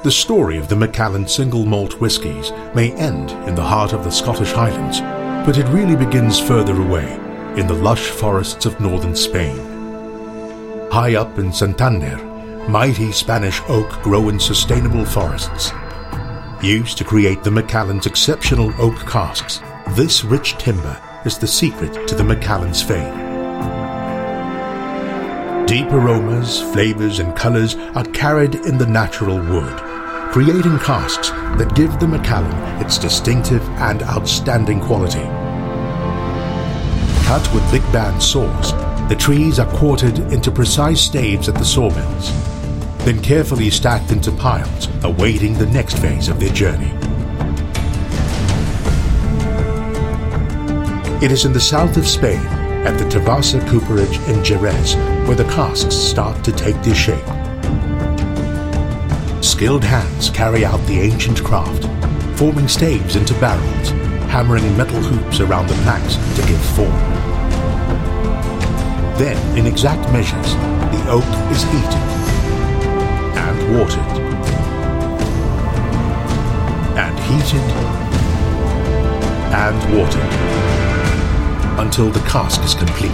The story of the Macallan single malt whiskies may end in the heart of the Scottish Highlands, but it really begins further away, in the lush forests of northern Spain. High up in Santander, mighty Spanish oak grow in sustainable forests. Used to create the Macallan's exceptional oak casks, this rich timber is the secret to the Macallan's fame. Deep aromas, flavors, and colors are carried in the natural wood, creating casks that give the Macallan its distinctive and outstanding quality. Cut with big band saws, the trees are quartered into precise staves at the sawmills, then carefully stacked into piles, awaiting the next phase of their journey. It is in the south of Spain, at the Tabasa cooperage in Jerez, where the casks start to take their shape. Skilled hands carry out the ancient craft, forming staves into barrels, hammering metal hoops around the planks to give form. Then, in exact measures, the oak is heated and watered and heated and watered until the cask is complete.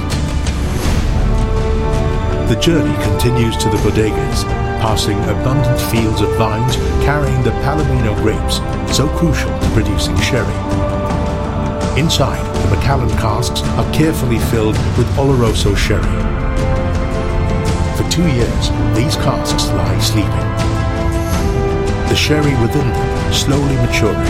The journey continues to the bodegas, passing abundant fields of vines carrying the Palomino grapes, so crucial to producing sherry. Inside, the Macallan casks are carefully filled with Oloroso sherry. For 2 years, these casks lie sleeping, the sherry within them slowly maturing,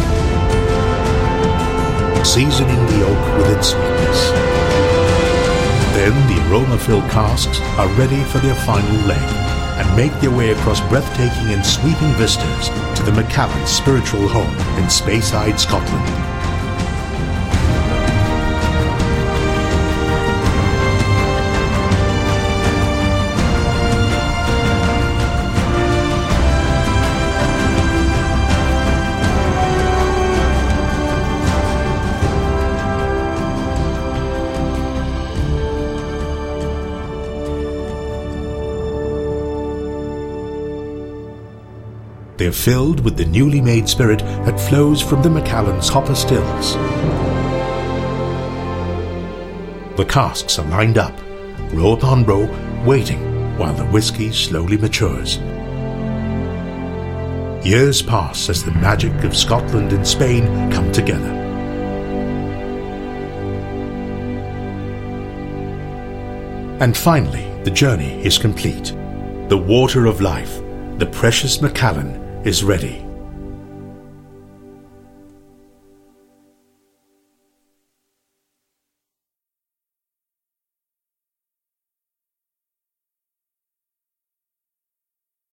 seasoning the oak with its sweetness. Then the aroma-filled casks are ready for their final leg and make their way across breathtaking and sweeping vistas to the Macallan's spiritual home in Speyside, Scotland. They're filled with the newly made spirit that flows from the Macallan's hopper stills. The casks are lined up, row upon row, waiting while the whiskey slowly matures. Years pass as the magic of Scotland and Spain come together. And finally, the journey is complete. The water of life, the precious Macallan, is ready.